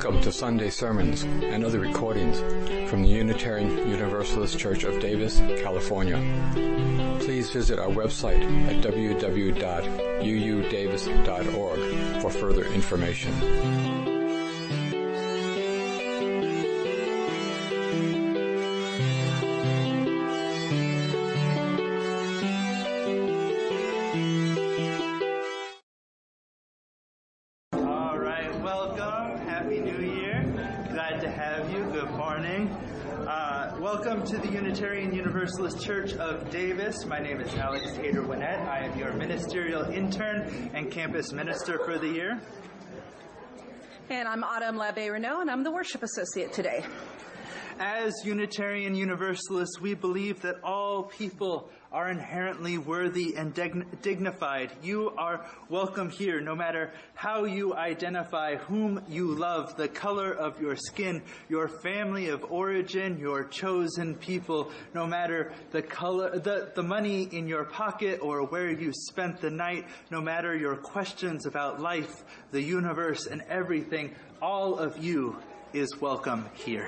Welcome to Sunday sermons and other recordings from the Unitarian Universalist Church of Davis, California. Please visit our website at www.uudavis.org for further information. Welcome to the Unitarian Universalist Church of Davis. My name is Alex Hader-Winnett. I am your ministerial intern and campus minister for the year. And I'm Autumn Labbe-Renault, and I'm the worship associate today. As Unitarian Universalists, we believe that all people are inherently worthy and dignified. You are welcome here, no matter how you identify, whom you love, the color of your skin, your family of origin, your chosen people, no matter the color, the money in your pocket or where you spent the night, no matter your questions about life, the universe, and everything, all of you is welcome here.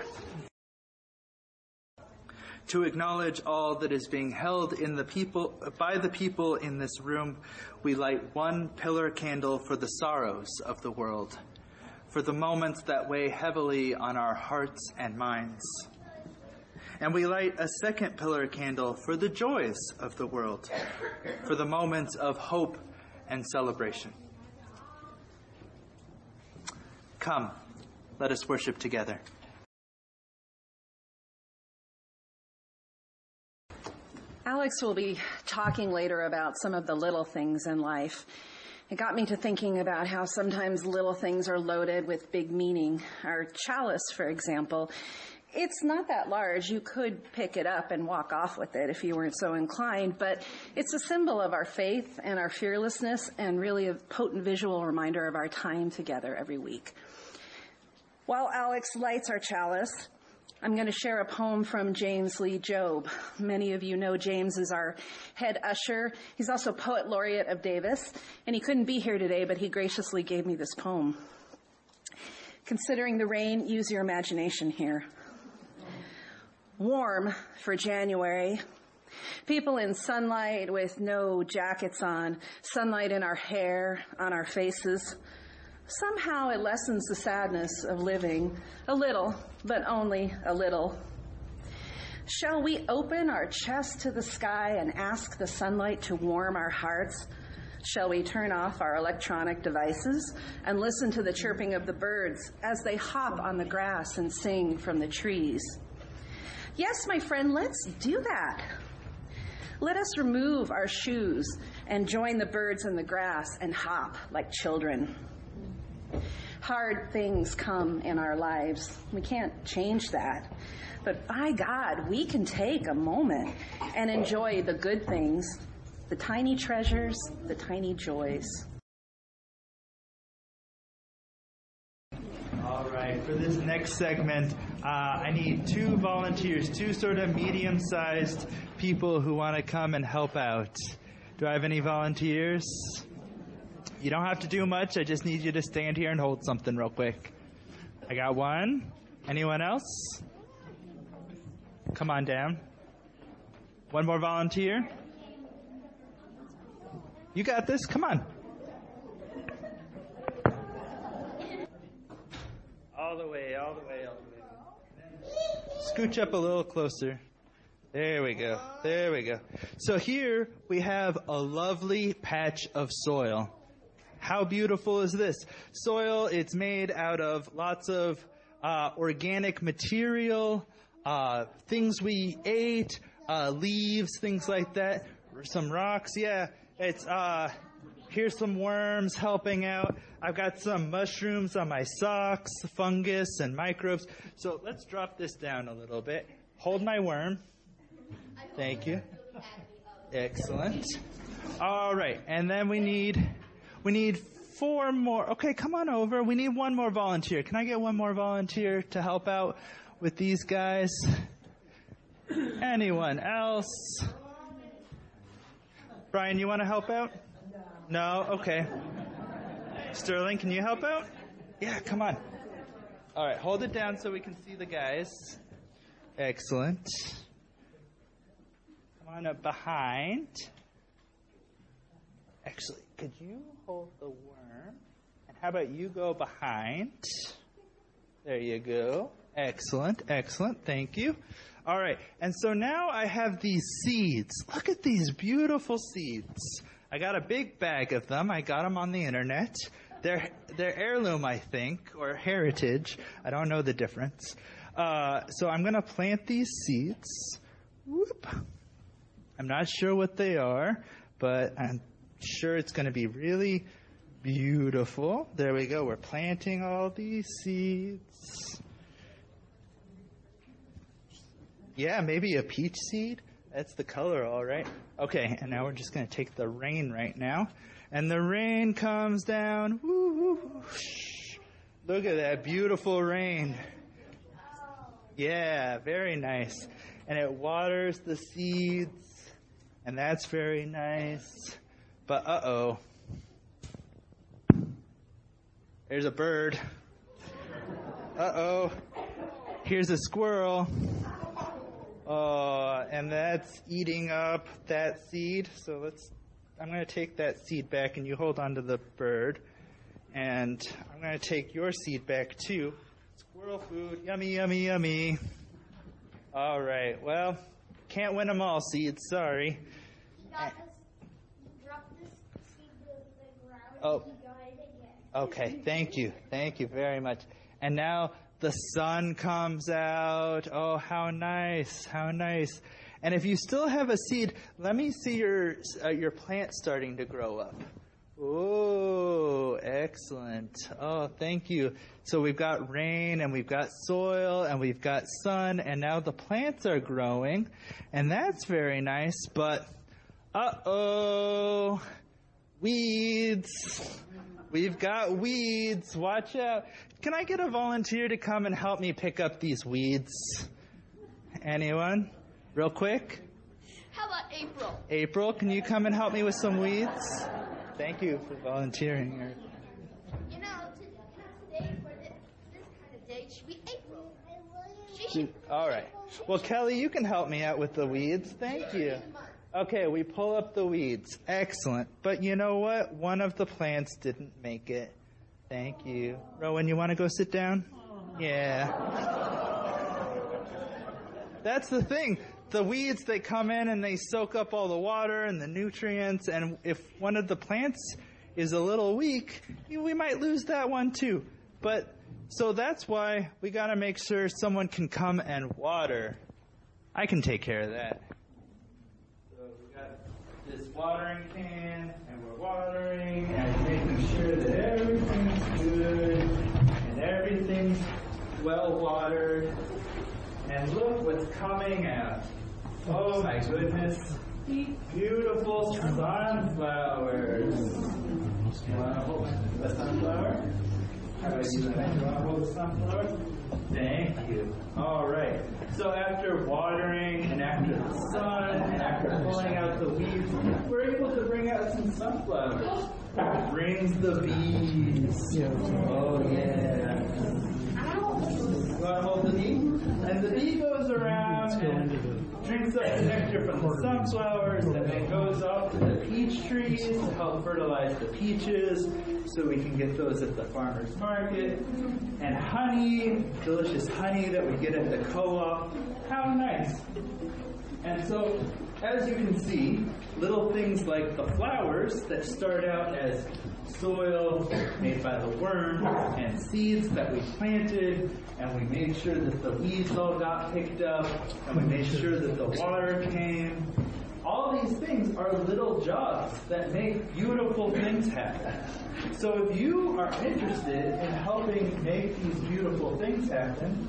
To acknowledge all that is being held by the people in this room, we light one pillar candle for the sorrows of the world, for the moments that weigh heavily on our hearts and minds. And we light a second pillar candle for the joys of the world, for the moments of hope and celebration. Come, let us worship together. Alex will be talking later about some of the little things in life. It got me to thinking about how sometimes little things are loaded with big meaning. Our chalice, for example, it's not that large. You could pick it up and walk off with it if you weren't so inclined, but it's a symbol of our faith and our fearlessness and really a potent visual reminder of our time together every week. While Alex lights our chalice, I'm going to share a poem from James Lee Job. Many of you know James is our head usher. He's also poet laureate of Davis, and he couldn't be here today, but he graciously gave me this poem. Considering the rain, use your imagination here. Warm for January. People in sunlight with no jackets on, sunlight in our hair, on our faces. Somehow it lessens the sadness of living, a little, but only a little. Shall we open our chest to the sky and ask the sunlight to warm our hearts? Shall we turn off our electronic devices and listen to the chirping of the birds as they hop on the grass and sing from the trees? Yes, my friend, let's do that. Let us remove our shoes and join the birds in the grass and hop like children. Hard things come in our lives. We can't change that. But by God, we can take a moment and enjoy the good things, the tiny treasures, the tiny joys. All right, for this next segment, I need two volunteers, two sort of medium-sized people who want to come and help out. Do I have any volunteers? You don't have to do much. I just need you to stand here and hold something real quick. I got one. Anyone else? Come on down. One more volunteer. You got this. Come on. All the way, all the way, all the way. Scooch up a little closer. There we go. There we go. So here we have a lovely patch of soil. How beautiful is this? Soil, it's made out of lots of organic material, things we ate, leaves, things like that. Some rocks, yeah. It's here's some worms helping out. I've got some mushrooms on my socks, fungus and microbes. So let's drop this down a little bit. Hold my worm. Thank you. Excellent. All right, and then we need 4 more. Okay, come on over. We need 1 more volunteer. Can I get 1 more volunteer to help out with these guys? Anyone else? Brian, you want to help out? No? Okay. Sterling, can you help out? Yeah, come on. All right, hold it down so we can see the guys. Excellent. Come on up behind. Actually, could you hold the worm? And how about you go behind? There you go. Excellent, excellent. Thank you. All right, and so now I have these seeds. Look at these beautiful seeds. I got a big bag of them. I got them on the internet. They're heirloom, I think, or heritage. I don't know the difference. So I'm going to plant these seeds. Whoop. I'm not sure what they are, but I'm sure it's going to be really beautiful. There we go. We're planting all these seeds. Yeah, maybe a peach seed. That's the color, all right. Okay, and now we're just going to take the rain right now. And the rain comes down. Woo, woo, look at that beautiful rain. Yeah, very nice. And it waters the seeds, and that's very nice. But uh-oh. There's a bird. Uh-oh. Here's a squirrel. And that's eating up that seed. So I'm going to take that seed back, and you hold on to the bird. And I'm going to take your seed back, too. Squirrel food. Yummy, yummy, yummy. All right. Well, can't win them all, seeds. Sorry. You dropped this seed to the ground. Oh. You got it again. Okay. Thank you. Thank you very much. And now the sun comes out. Oh, how nice. How nice. And if you still have a seed, let me see your plant starting to grow up. Oh, excellent. Oh, thank you. So we've got rain, and we've got soil, and we've got sun, and now the plants are growing, and that's very nice. But, uh-oh, weeds. We've got weeds. Watch out. Can I get a volunteer to come and help me pick up these weeds? Anyone? Real quick. How about April? April, can you come and help me with some weeds? Thank you for volunteering. You know, today for this kind of day should be April. All right. Well, Kelly, you can help me out with the weeds. Thank you. Okay, we pull up the weeds. Excellent. But you know what? One of the plants didn't make it. Thank you. Rowan, you want to go sit down? Yeah. That's the thing. The weeds, they come in and they soak up all the water and the nutrients, and if one of the plants is a little weak, we might lose that one too. But so that's why we got to make sure someone can come and water. I can take care of that. So we got this watering can, and we're watering and making sure that everything's good and everything's well watered. And look what's coming out. Oh my goodness. Beautiful sunflowers. You want to hold a sunflower? How about you? You want to hold a sunflower? Thank you. All right. So after watering and after the sun and after pulling out the weeds, we're able to bring out some sunflowers. It brings the bees. Oh yeah. You want to hold the bee? And the bee goes around and drinks up the nectar from the sunflowers and then goes off to the peach trees to help fertilize the peaches so we can get those at the farmer's market. And honey, delicious honey that we get at the co-op. How nice. And so, as you can see, little things like the flowers that start out as soil made by the worm and seeds that we planted, and we made sure that the weeds all got picked up, and we made sure that the water came. All these things are little jobs that make beautiful things happen. So if you are interested in helping make these beautiful things happen,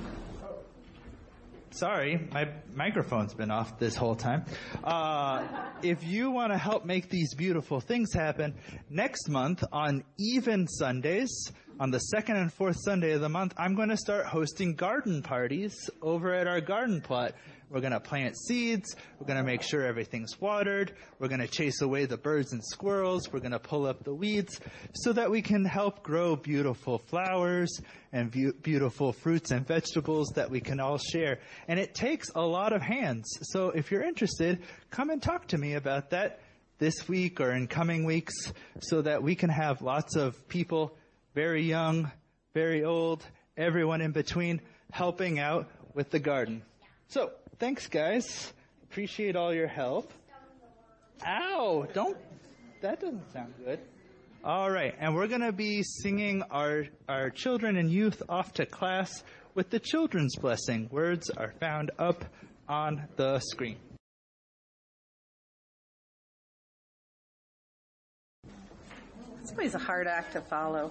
sorry, my microphone's been off this whole time. If you want to help make these beautiful things happen, next month on even Sundays, on the second and fourth Sunday of the month, I'm going to start hosting garden parties over at our garden plot. We're going to plant seeds. We're going to make sure everything's watered. We're going to chase away the birds and squirrels. We're going to pull up the weeds so that we can help grow beautiful flowers and beautiful fruits and vegetables that we can all share. And it takes a lot of hands. So if you're interested, come and talk to me about that this week or in coming weeks so that we can have lots of people, very young, very old, everyone in between, helping out with the garden. So, thanks guys. Appreciate all your help. Ow! That doesn't sound good. All right, and we're going to be singing our children and youth off to class with the children's blessing. Words are found up on the screen. It's always a hard act to follow.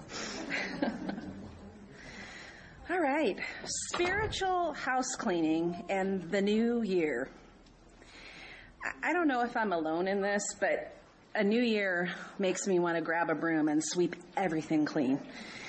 All right, spiritual house cleaning and the new year. I don't know if I'm alone in this, but a new year makes me want to grab a broom and sweep everything clean.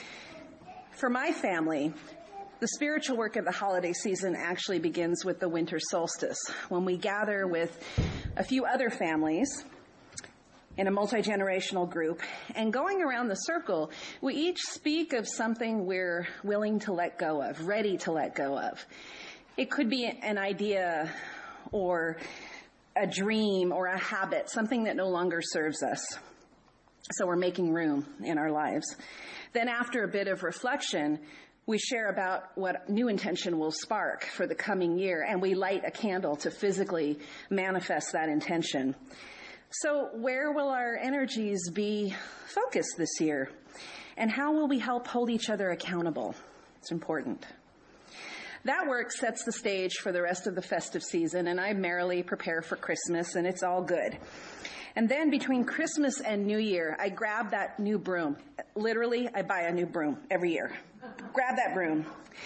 For my family, the spiritual work of the holiday season actually begins with the winter solstice, when we gather with a few other families in a multi-generational group, and going around the circle, we each speak of something we're willing to let go of, ready to let go of. It could be an idea or a dream or a habit, something that no longer serves us. So we're making room in our lives. Then after a bit of reflection, we share about what new intention will spark for the coming year, and we light a candle to physically manifest that intention. So where will our energies be focused this year? And how will we help hold each other accountable? It's important. That work sets the stage for the rest of the festive season, and I merrily prepare for Christmas, and it's all good. And then between Christmas and New Year, I grab that new broom. Literally, I buy a new broom every year. Grab that broom.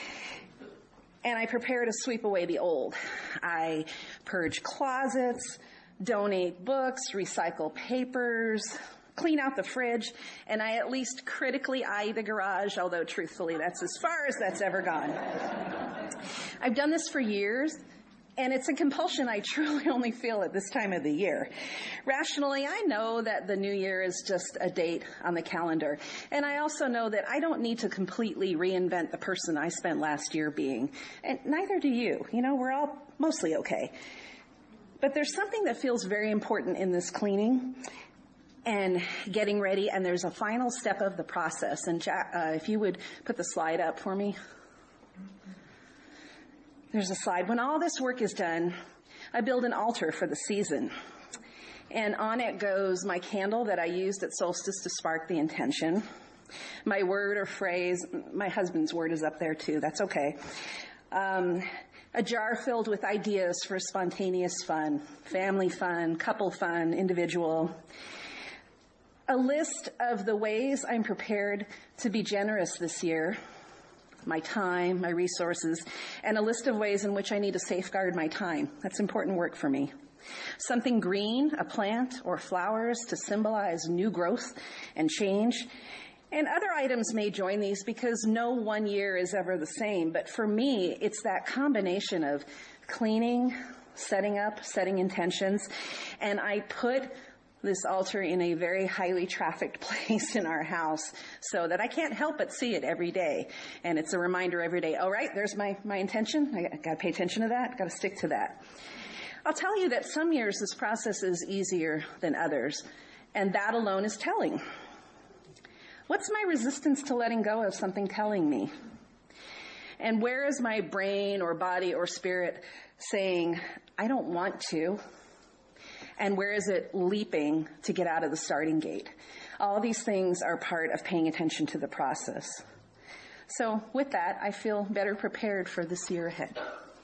And I prepare to sweep away the old. I purge closets, donate books, recycle papers, clean out the fridge, and I at least critically eye the garage, although truthfully that's as far as that's ever gone. I've done this for years, and it's a compulsion I truly only feel at this time of the year. Rationally, I know that the new year is just a date on the calendar, and I also know that I don't need to completely reinvent the person I spent last year being, and neither do you. You know, we're all mostly okay. But there's something that feels very important in this cleaning and getting ready, and there's a final step of the process. And Jack, if you would put the slide up for me. There's a slide. When all this work is done, I build an altar for the season. And on it goes my candle that I used at solstice to spark the intention, my word or phrase. My husband's word is up there too. That's okay. A jar filled with ideas for spontaneous fun, family fun, couple fun, individual. A list of the ways I'm prepared to be generous this year, my time, my resources, and a list of ways in which I need to safeguard my time. That's important work for me. Something green, a plant, or flowers to symbolize new growth and change. And other items may join these because no one year is ever the same. But for me, it's that combination of cleaning, setting up, setting intentions. And I put this altar in a very highly trafficked place in our house so that I can't help but see it every day. And it's a reminder every day, all right, there's my intention. I got to pay attention to that. Got to stick to that. I'll tell you that some years this process is easier than others. And that alone is telling. What's my resistance to letting go of something telling me? And where is my brain or body or spirit saying, I don't want to? And where is it leaping to get out of the starting gate? All these things are part of paying attention to the process. So with that, I feel better prepared for this year ahead.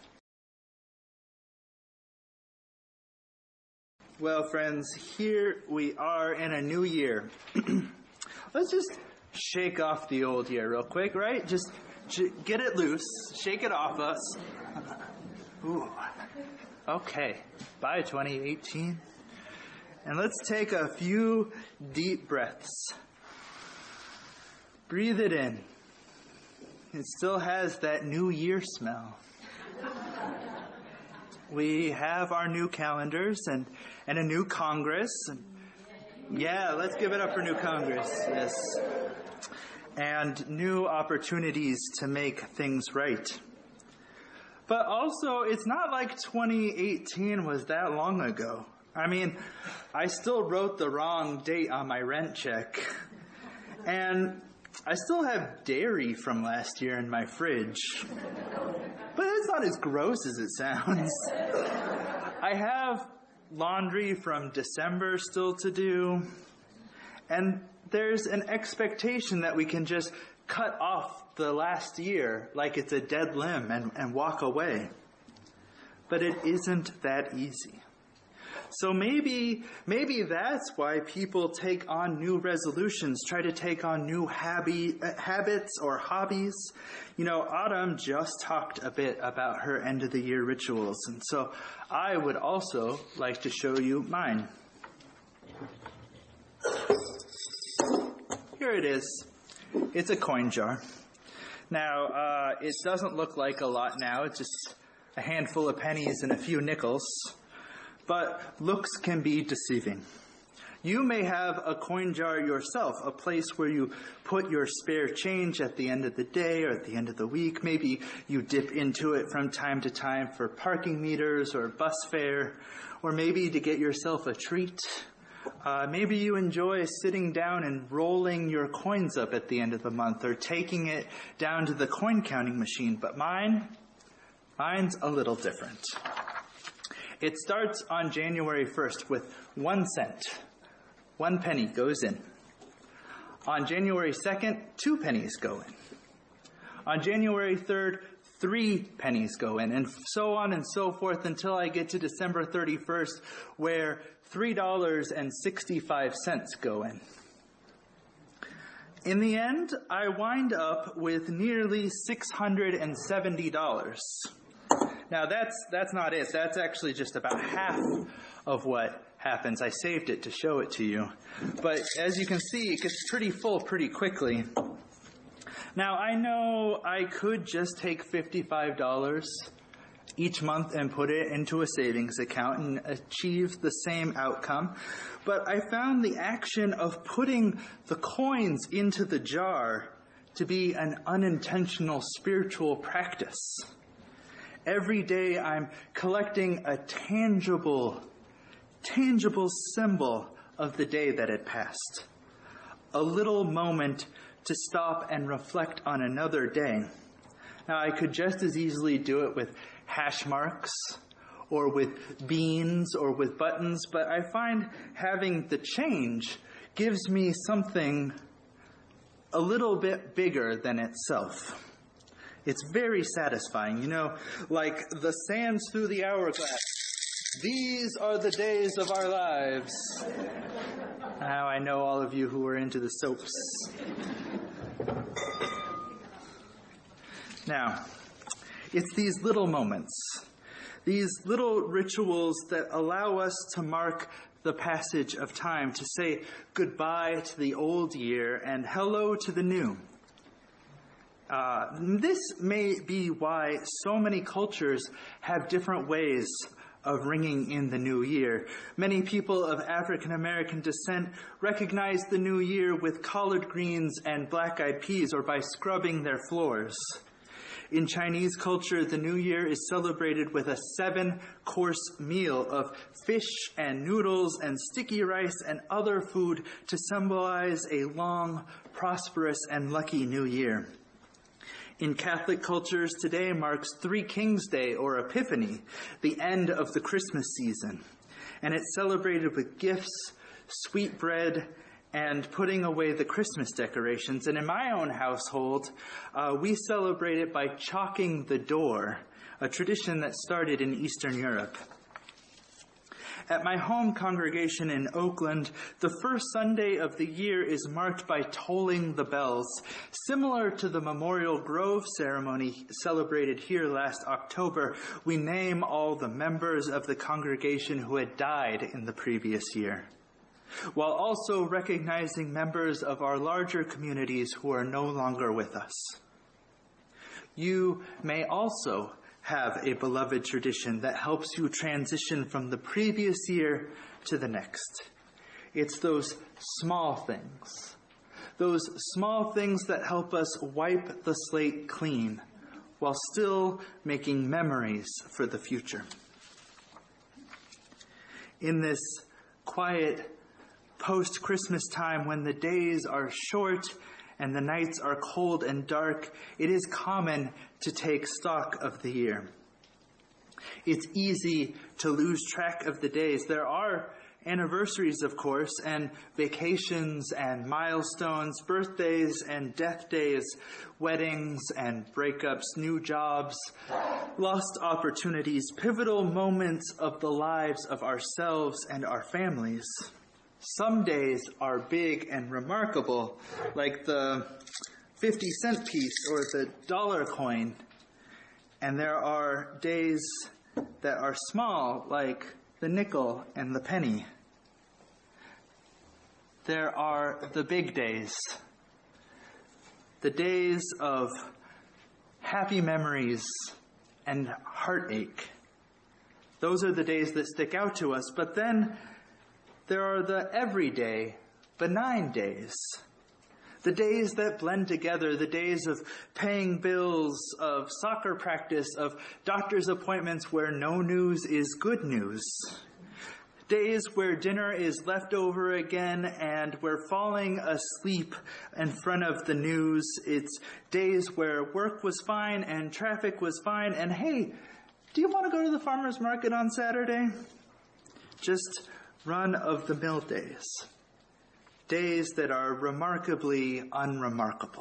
Well, friends, here we are in a new year. Let's just shake off the old year real quick, right? Just get it loose. Shake it off us. Ooh. Okay. Bye, 2018. And let's take a few deep breaths. Breathe it in. It still has that new year smell. We have our new calendars and a new Congress. Yeah, let's give it up for new Congress. Yes. And new opportunities to make things right. But also, it's not like 2018 was that long ago. I mean, I still wrote the wrong date on my rent check. And I still have dairy from last year in my fridge. But it's not as gross as it sounds. I have laundry from December still to do. And there's an expectation that we can just cut off the last year like it's a dead limb and walk away. But it isn't that easy. So maybe that's why people take on new resolutions, try to take on new habits or hobbies. You know, Autumn just talked a bit about her end of the year rituals, and so I would also like to show you mine. Here it is. It's a coin jar. Now, it doesn't look like a lot now. It's just a handful of pennies and a few nickels. But looks can be deceiving. You may have a coin jar yourself, a place where you put your spare change at the end of the day or at the end of the week. Maybe you dip into it from time to time for parking meters or bus fare, or maybe to get yourself a treat. Maybe you enjoy sitting down and rolling your coins up at the end of the month or taking it down to the coin counting machine. But mine's a little different. It starts on January 1st with 1 cent. 1 penny goes in. On January 2nd, 2 pennies go in. On January 3rd, 3 pennies go in, and so on and so forth until I get to December 31st, where $3.65 go in. In the end, I wind up with nearly $670. Now that's not it. That's actually just about half of what happens. I saved it to show it to you. But as you can see, it gets pretty full pretty quickly. Now I know I could just take $55 each month and put it into a savings account and achieve the same outcome. But I found the action of putting the coins into the jar to be an unintentional spiritual practice. Every day I'm collecting a tangible symbol of the day that had passed. A little moment to stop and reflect on another day. Now I could just as easily do it with hash marks or with beans or with buttons, but I find having the change gives me something a little bit bigger than itself. It's very satisfying, you know, like the sands through the hourglass. These are the days of our lives. Now I know all of you who are into the soaps. Now, it's these little moments, these little rituals that allow us to mark the passage of time, to say goodbye to the old year and hello to the new. This may be why so many cultures have different ways of ringing in the new year. Many people of African American descent recognize the new year with collard greens and black-eyed peas or by scrubbing their floors. In Chinese culture, the new year is celebrated with a 7-course meal of fish and noodles and sticky rice and other food to symbolize a long, prosperous, and lucky new year. In Catholic cultures, today marks Three Kings Day or Epiphany, the end of the Christmas season. And it's celebrated with gifts, sweet bread, and putting away the Christmas decorations. And in my own household, we celebrate it by chalking the door, a tradition that started in Eastern Europe. At my home congregation in Oakland, the first Sunday of the year is marked by tolling the bells. Similar to the Memorial Grove ceremony celebrated here last October, we name all the members of the congregation who had died in the previous year, while also recognizing members of our larger communities who are no longer with us. You may also have a beloved tradition that helps you transition from the previous year to the next. It's those small things. Those small things that help us wipe the slate clean while still making memories for the future. In this quiet post-Christmas time when the days are short and the nights are cold and dark, it is common to take stock of the year. It's easy to lose track of the days. There are anniversaries, of course, and vacations and milestones, birthdays and death days, weddings and breakups, new jobs, lost opportunities, pivotal moments of the lives of ourselves and our families. Some days are big and remarkable, like the 50-cent piece or the dollar coin. And there are days that are small, like the nickel and the penny. There are the big days, the days of happy memories and heartache. Those are the days that stick out to us. But then there are the everyday, benign days. The days that blend together, the days of paying bills, of soccer practice, of doctor's appointments where no news is good news. Days where dinner is left over again and we're falling asleep in front of the news. It's days where work was fine and traffic was fine. And hey, do you want to go to the farmer's market on Saturday? Just run-of-the-mill days. Days that are remarkably unremarkable.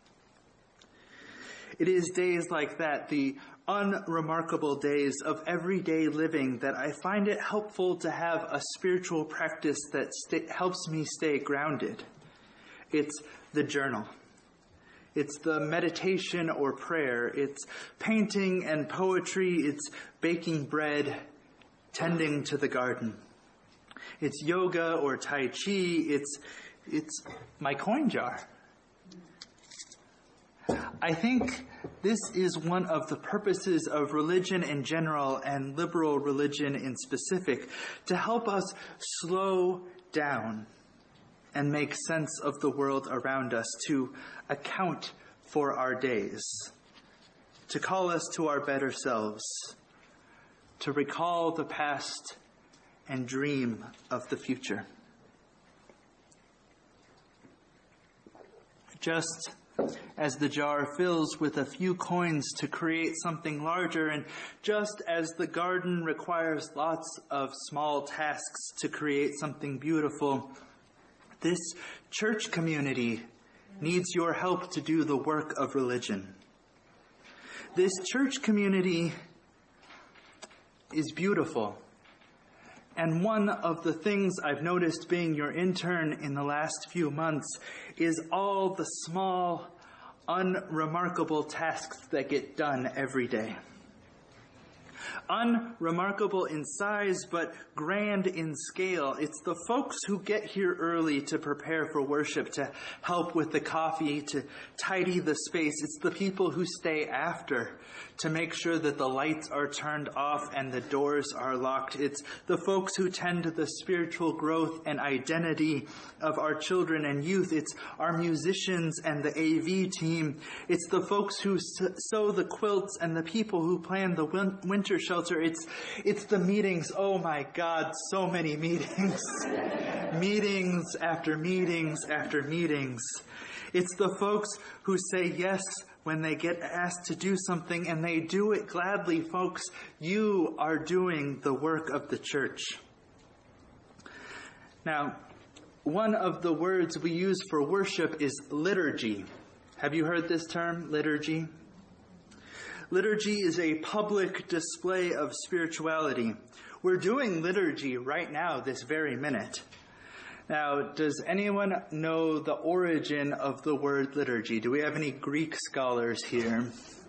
It is days like that, the unremarkable days of everyday living, that I find it helpful to have a spiritual practice that helps me stay grounded. It's the journal. It's the meditation or prayer. It's painting and poetry. It's baking bread, tending to the garden. It's yoga or Tai Chi. It's my coin jar. I think this is one of the purposes of religion in general and liberal religion in specific, to help us slow down and make sense of the world around us, to account for our days, to call us to our better selves, to recall the past and dream of the future. Just as the jar fills with a few coins to create something larger, and just as the garden requires lots of small tasks to create something beautiful, this church community needs your help to do the work of religion. This church community is beautiful. And one of the things I've noticed being your intern in the last few months is all the small, unremarkable tasks that get done every day. Unremarkable in size, but grand in scale. It's the folks who get here early to prepare for worship, to help with the coffee, to tidy the space. It's the people who stay after to make sure that the lights are turned off and the doors are locked. It's the folks who tend to the spiritual growth and identity of our children and youth. It's our musicians and the AV team. It's the folks who sew the quilts and the people who plan the winter shelter. It's the meetings. Oh my God, so many meetings. Meetings after meetings after meetings. It's the folks who say yes when they get asked to do something, and they do it gladly. Folks, you are doing the work of the church. Now, one of the words we use for worship is liturgy. Have you heard this term, liturgy? Liturgy is a public display of spirituality. We're doing liturgy right now, this very minute. Now, does anyone know the origin of the word liturgy? Do we have any Greek scholars here?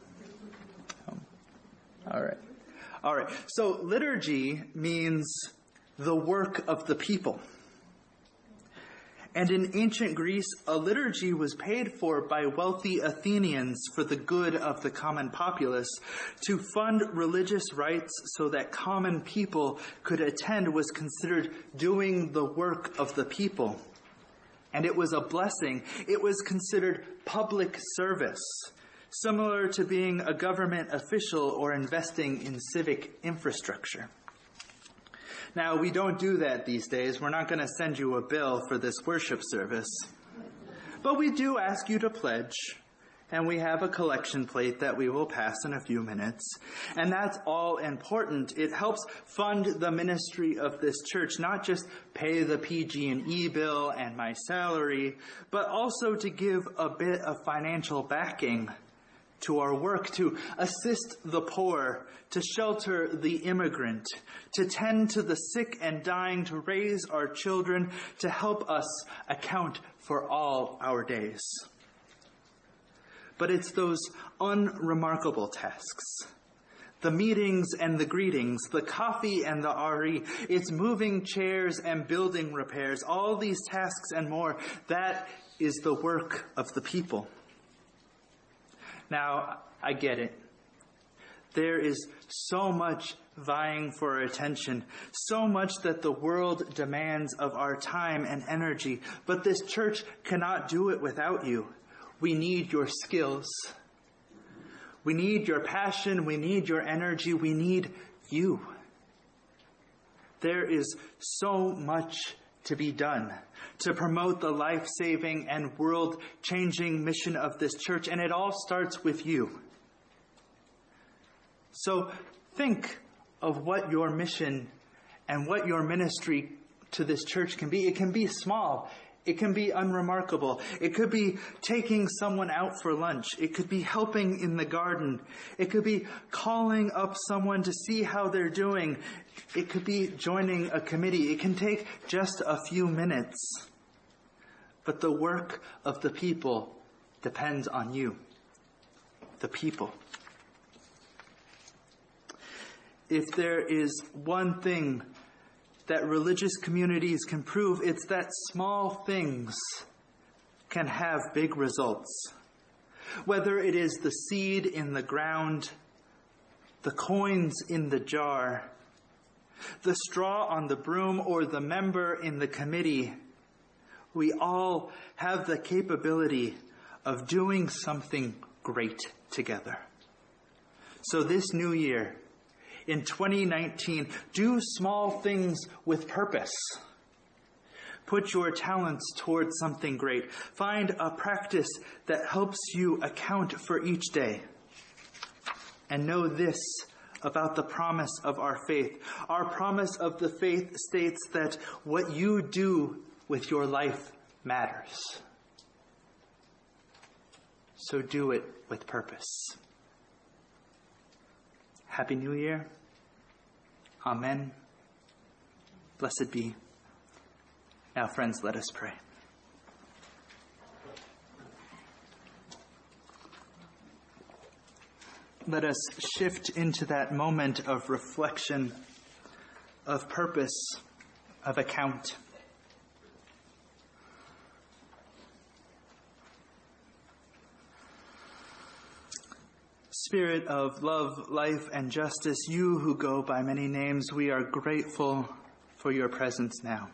All right. So liturgy means the work of the people. And in ancient Greece, a liturgy was paid for by wealthy Athenians for the good of the common populace. To fund religious rites so that common people could attend was considered doing the work of the people. And it was a blessing. It was considered public service, similar to being a government official or investing in civic infrastructure. Now, we don't do that these days. We're not going to send you a bill for this worship service. But we do ask you to pledge, and we have a collection plate that we will pass in a few minutes. And that's all important. It helps fund the ministry of this church, not just pay the PG&E bill and my salary, but also to give a bit of financial backing to our work, to assist the poor, to shelter the immigrant, to tend to the sick and dying, to raise our children, to help us account for all our days. But it's those unremarkable tasks, the meetings and the greetings, the coffee and the RE, it's moving chairs and building repairs, all these tasks and more, that is the work of the people. Now, I get it. There is so much vying for attention, so much that the world demands of our time and energy, but this church cannot do it without you. We need your skills. We need your passion. We need your energy. We need you. There is so much to be done to promote the life-saving and world-changing mission of this church, and it all starts with you. So think of what your mission and what your ministry to this church can be. It can be small. It can be unremarkable. It could be taking someone out for lunch. It could be helping in the garden. It could be calling up someone to see how they're doing. It could be joining a committee. It can take just a few minutes. But the work of the people depends on you, the people. If there is one thing that religious communities can prove, it's that small things can have big results. Whether it is the seed in the ground, the coins in the jar, the straw on the broom, or the member in the committee, we all have the capability of doing something great together. So this new year, in 2019, do small things with purpose. Put your talents towards something great. Find a practice that helps you account for each day. And know this about the promise of our faith. Our promise of the faith states that what you do with your life matters. So do it with purpose. Happy New Year. Amen. Blessed be. Now, friends, let us pray. Let us shift into that moment of reflection, of purpose, of account. Spirit of love, life, and justice, you who go by many names, we are grateful for your presence now.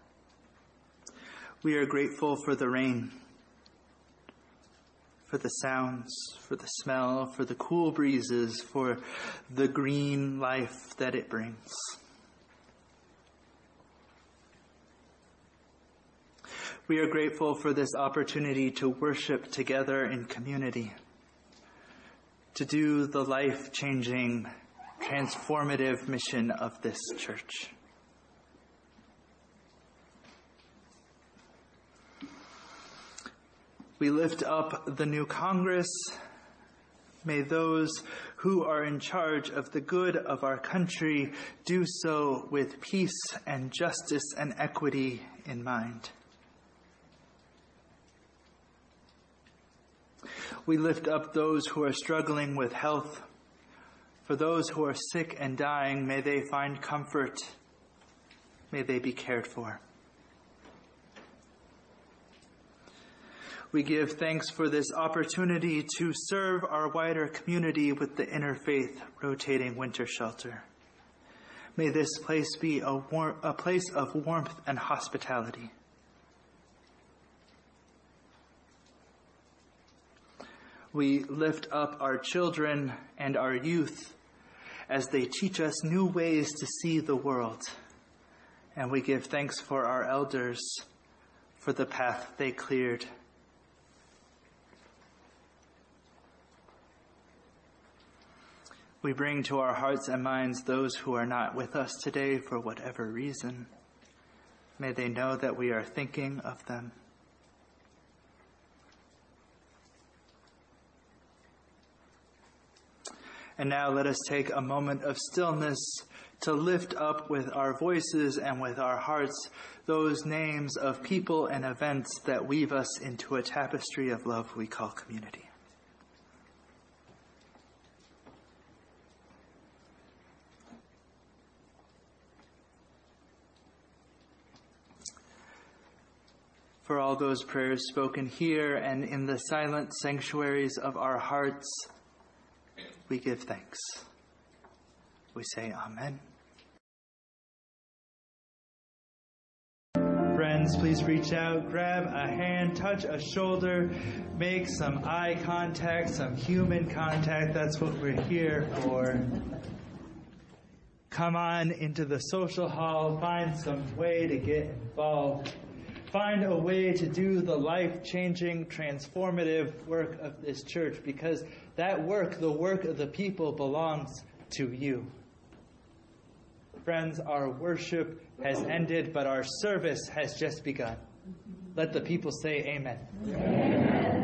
We are grateful for the rain, for the sounds, for the smell, for the cool breezes, for the green life that it brings. We are grateful for this opportunity to worship together in community, to do the life-changing, transformative mission of this church. We lift up the new Congress. May those who are in charge of the good of our country do so with peace and justice and equity in mind. We lift up those who are struggling with health. For those who are sick and dying, may they find comfort. May they be cared for. We give thanks for this opportunity to serve our wider community with the Interfaith Rotating Winter Shelter. May this place be a place of warmth and hospitality. We lift up our children and our youth as they teach us new ways to see the world. And we give thanks for our elders for the path they cleared. We bring to our hearts and minds those who are not with us today for whatever reason. May they know that we are thinking of them. And now let us take a moment of stillness to lift up with our voices and with our hearts those names of people and events that weave us into a tapestry of love we call community. For all those prayers spoken here and in the silent sanctuaries of our hearts, we give thanks. We say Amen. Friends, please reach out, grab a hand, touch a shoulder, make some eye contact, some human contact. That's what we're here for. Come on into the social hall, find some way to get involved. Find a way to do the life-changing, transformative work of this church, because that work, the work of the people, belongs to you. Friends, our worship has ended, but our service has just begun. Let the people say amen. Amen.